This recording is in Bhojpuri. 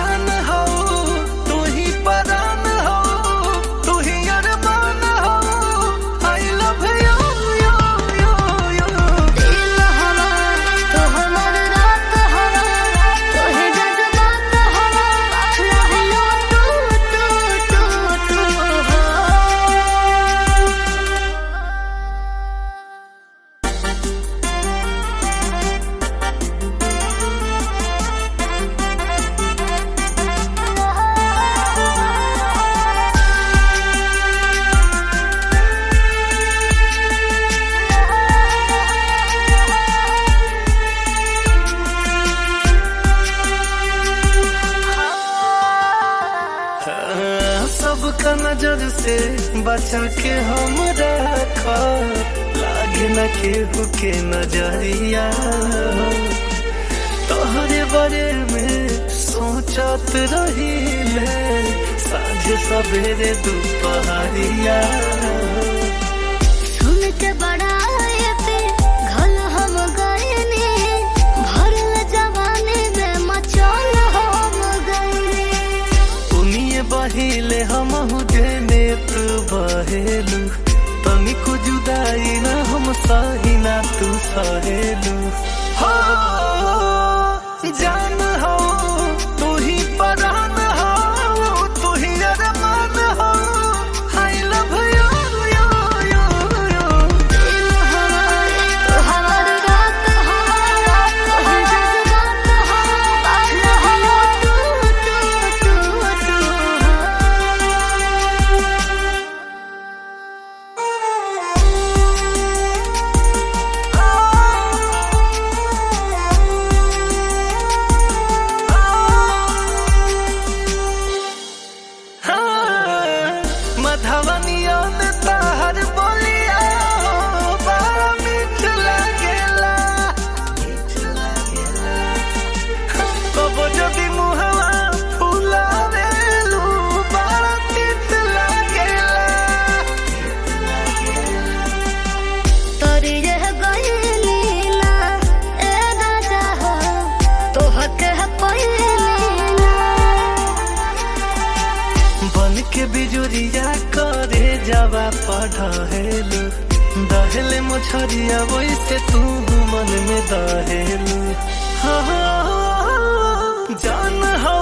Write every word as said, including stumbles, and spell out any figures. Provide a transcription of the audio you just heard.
जान हो तू ही परान हो तू ही अरमान हो I love you you you you दिल हमारा तो हमार रात हमारा तो ही जज्बात हमारा लव यू तू तू तू तू हो। सबका नजर से बचा के हम रखा लागे न केहू के नजरिया तोहरे बारे में सोचत रहीले साँझ सवेरे दोपहरिया सुन के बड़ा पे घल हम गए भरल जवानी में मचल हम गए उनिए बहिले हम देने तू बहेलू तनिको जुदाई ना हम सही ना तू सहेलू हो जान हो तू ही परान हो तू ही अरमान हो I love you you you you दिल हमारा तो हमार रात हमारा तो ही जज्बात हमारा लव यू तू तू तू तू हो। मधवनिया में ताहर बोलिया बड़ा मीठ लागेला कबो जदि मुहवा फुलावेलू बड़ा तीत लागेला तोरी रह गइली ना ए राजा हो तोहके पइली ना बन के बिजुरिया करे जावा पढ़ेलू दहेले मछरिया वैसे तू मन में दहेलू हाँ, जान हो